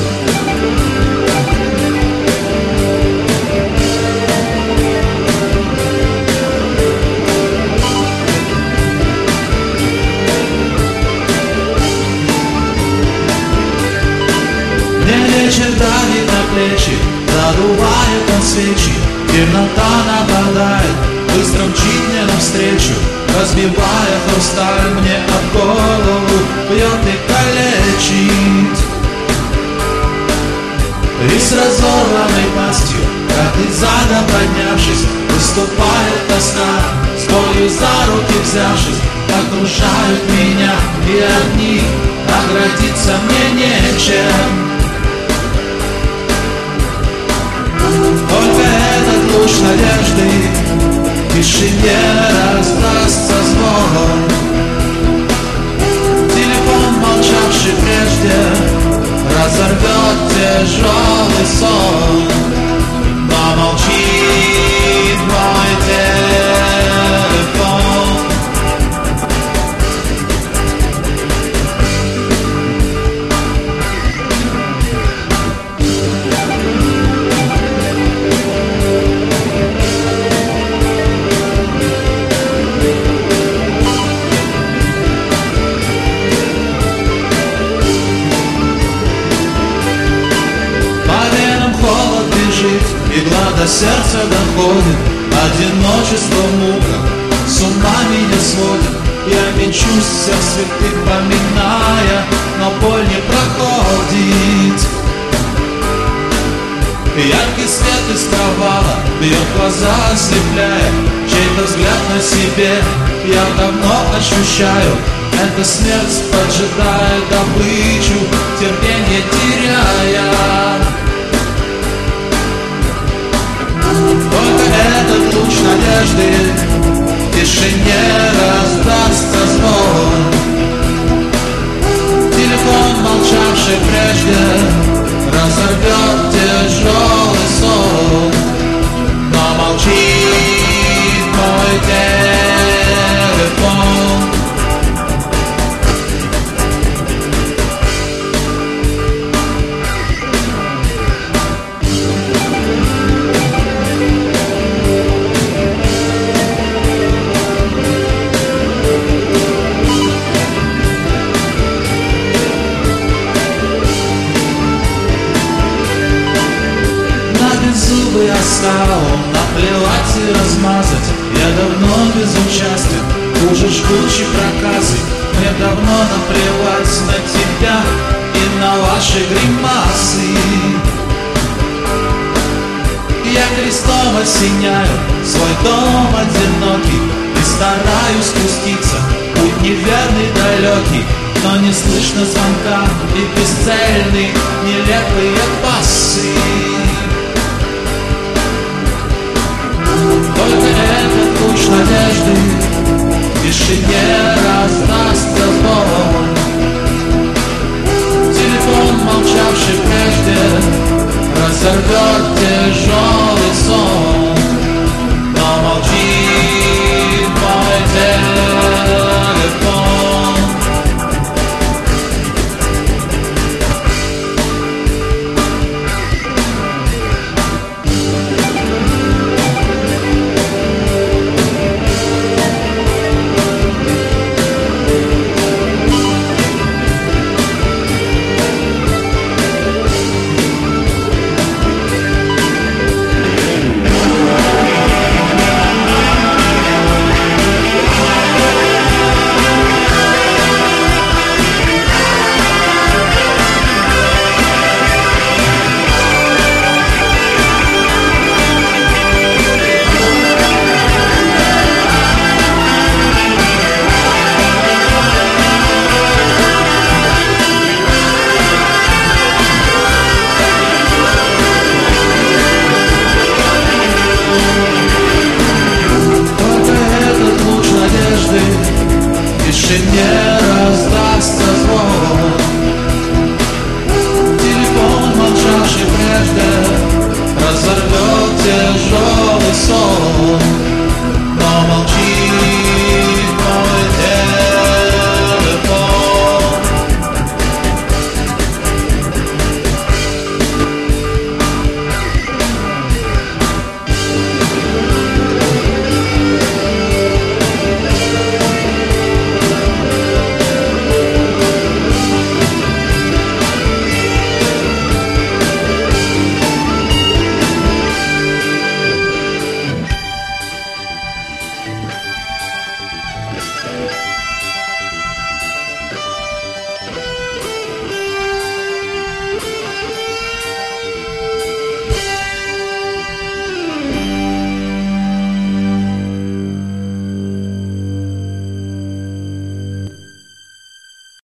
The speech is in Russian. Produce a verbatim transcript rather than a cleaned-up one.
Вечер давит на плечи, задувает на свечи, темнота нападает, быстро мчит мне навстречу, разбивая хрусталь мне об голову, бьет и калечит. И с разорванной пастью, как из ада поднявшись, выступает тоска, с болью за руки взявшись, окружают меня, и от них оградиться мне нечем. Только этот луч надежды в тишине раздастся звон. Телефон, молчавший прежде, разорвет тяжелый сон. Но молчит мой телефон. Игла до сердца доходит, одиночество мука с ума меня сводит. Я мечусь всех святых поминая, но боль не проходит. Яркий свет из провала бьет глаза, ослепляя, чей-то взгляд на себе я давно ощущаю. Эта смерть поджидает добычу, терпение теряя. Только этот луч надежды в тишине раздастся звон. Телефон, молчавший прежде, разорвет тяжелый сон. Но молчит мой телефон. Зубы оставил, наплевать и размазать. Я давно безучастен, хуже жгучей проказы. Мне давно наплевать на тебя и на ваши гримасы. Я крестом осеняю свой дом одинокий и стараюсь спуститься, путь неверный, далекий. Но не слышно звонка и бесцельные нелепые пассы. Только этот луч надежды в тишине раздастся звон. Телефон, молчавший прежде, разорвет тяжелый сон. Но молчит мой телефон. В тишине раздастся звон. Телефон, молчавший прежде, разорвет тяжелый сон. Но молчи.